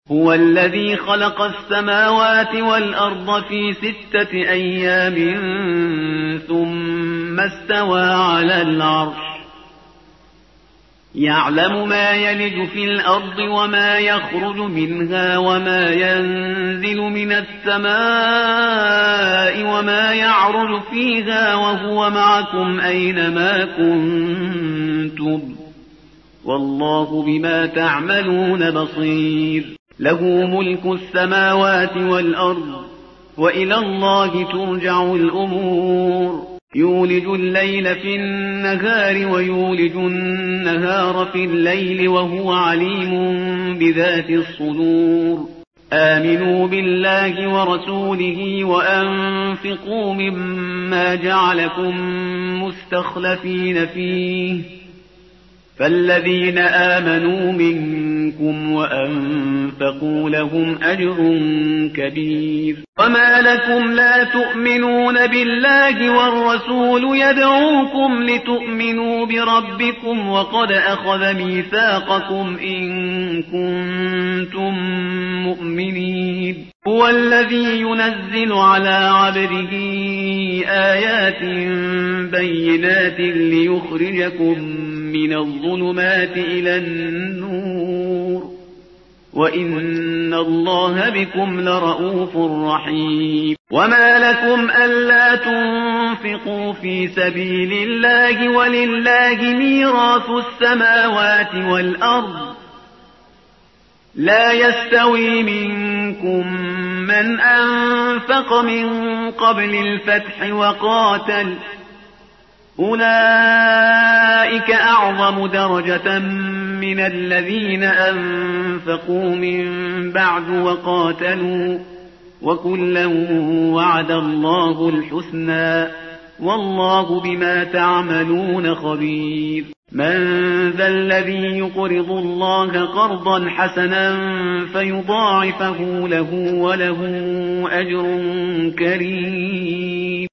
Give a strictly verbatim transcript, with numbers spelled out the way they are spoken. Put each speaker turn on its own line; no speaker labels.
هو الذي خلق السماوات والأرض في ستة أيام ثم استوى على العرش يعلم ما يلج في الأرض وما يخرج منها وما ينزل من السماء وما يعرج فيها وهو معكم أينما كنتم والله بما تعملون بصير له ملك السماوات والأرض وإلى الله ترجع الأمور يولج الليل في النهار ويولج النهار في الليل وهو عليم بذات الصدور آمنوا بالله ورسوله وأنفقوا مما جعلكم مستخلفين فيه فالذين آمنوا منكم وأنفقوا لهم أجر كبير وما لكم لا تؤمنون بالله والرسول يدعوكم لتؤمنوا بربكم وقد أخذ ميثاقكم إن كنتم مؤمنين هو الذي ينزل على عبده آيات بينات ليخرجكم من الظلمات إلى النور وإن الله بكم لرؤوف رحيم وما لكم ألا تنفقوا في سبيل الله ولله ميراث السماوات والأرض لا يستوي منكم من أنفق من قبل الفتح وقاتل أولئك أعظم درجة من الذين أنفقوا من بعد وقاتلوا وكلا وعد الله الحسنى والله بما تعملون خبير من ذا الذي يقرض الله قرضا حسنا فيضاعفه له وله أجر كريم